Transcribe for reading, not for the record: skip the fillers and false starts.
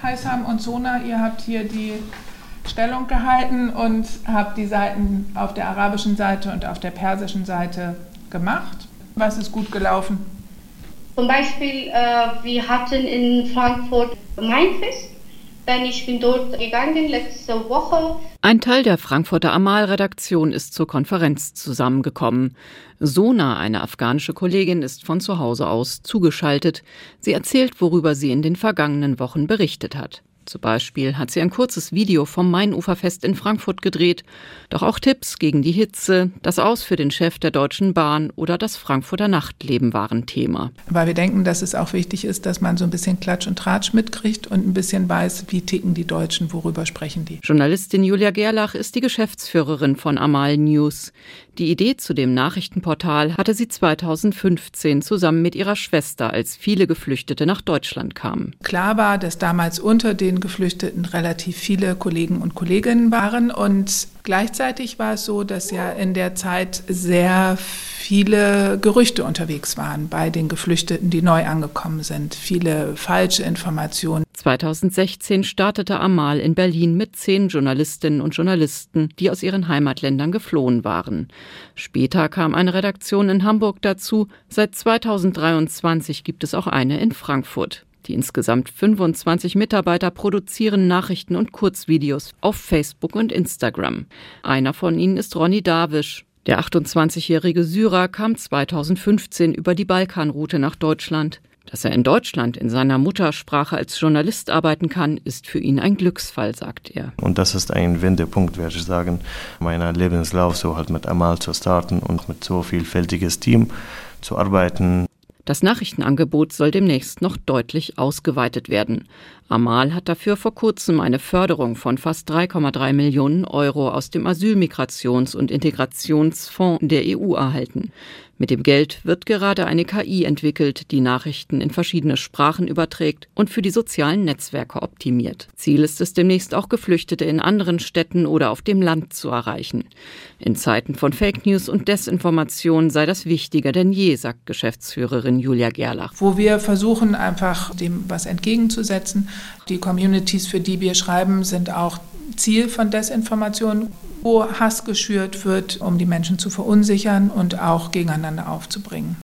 Heissam und Sona, ihr habt hier die Stellung gehalten und habt die Seiten auf der arabischen Seite und auf der persischen Seite gemacht. Was ist gut gelaufen? Zum Beispiel, wir hatten in Frankfurt Mainfest. Ich bin dort gegangen letzte Woche. Ein Teil der Frankfurter Amal-Redaktion ist zur Konferenz zusammengekommen. Sona, eine afghanische Kollegin, ist von zu Hause aus zugeschaltet. Sie erzählt, worüber sie in den vergangenen Wochen berichtet hat. Zum Beispiel hat sie ein kurzes Video vom Mainuferfest in Frankfurt gedreht. Doch auch Tipps gegen die Hitze, das Aus für den Chef der Deutschen Bahn oder das Frankfurter Nachtleben waren Thema. Weil wir denken, dass es auch wichtig ist, dass man so ein bisschen Klatsch und Tratsch mitkriegt und ein bisschen weiß, wie ticken die Deutschen, worüber sprechen die. Journalistin Julia Gerlach ist die Geschäftsführerin von Amal News. Die Idee zu dem Nachrichtenportal hatte sie 2015 zusammen mit ihrer Schwester, als viele Geflüchtete nach Deutschland kamen. Klar war, dass damals unter den Geflüchteten relativ viele Kollegen und Kolleginnen waren und gleichzeitig war es so, dass ja in der Zeit sehr viele Gerüchte unterwegs waren bei den Geflüchteten, die neu angekommen sind. Viele falsche Informationen. 2016 startete Amal in Berlin mit 10 Journalistinnen und Journalisten, die aus ihren Heimatländern geflohen waren. Später kam eine Redaktion in Hamburg dazu. Seit 2023 gibt es auch eine in Frankfurt. Die insgesamt 25 Mitarbeiter produzieren Nachrichten und Kurzvideos auf Facebook und Instagram. Einer von ihnen ist Ronny Darwish. Der 28-jährige Syrer kam 2015 über die Balkanroute nach Deutschland. Dass er in Deutschland in seiner Muttersprache als Journalist arbeiten kann, ist für ihn ein Glücksfall, sagt er. Und das ist ein Wendepunkt, würde ich sagen, meiner Lebenslauf, so halt mit Amal zu starten und mit so vielfältiges Team zu arbeiten. Das Nachrichtenangebot soll demnächst noch deutlich ausgeweitet werden. Amal hat dafür vor kurzem eine Förderung von fast 3,3 Millionen Euro aus dem Asyl-, und Integrationsfonds der EU erhalten. Mit dem Geld wird gerade eine KI entwickelt, die Nachrichten in verschiedene Sprachen überträgt und für die sozialen Netzwerke optimiert. Ziel ist es demnächst auch, Geflüchtete in anderen Städten oder auf dem Land zu erreichen. In Zeiten von Fake News und Desinformation sei das wichtiger denn je, sagt Geschäftsführerin Julia Gerlach. Wo wir versuchen, einfach dem was entgegenzusetzen. Die Communities, für die wir schreiben, sind auch Ziel von Desinformation, wo Hass geschürt wird, um die Menschen zu verunsichern und auch gegeneinander aufzubringen.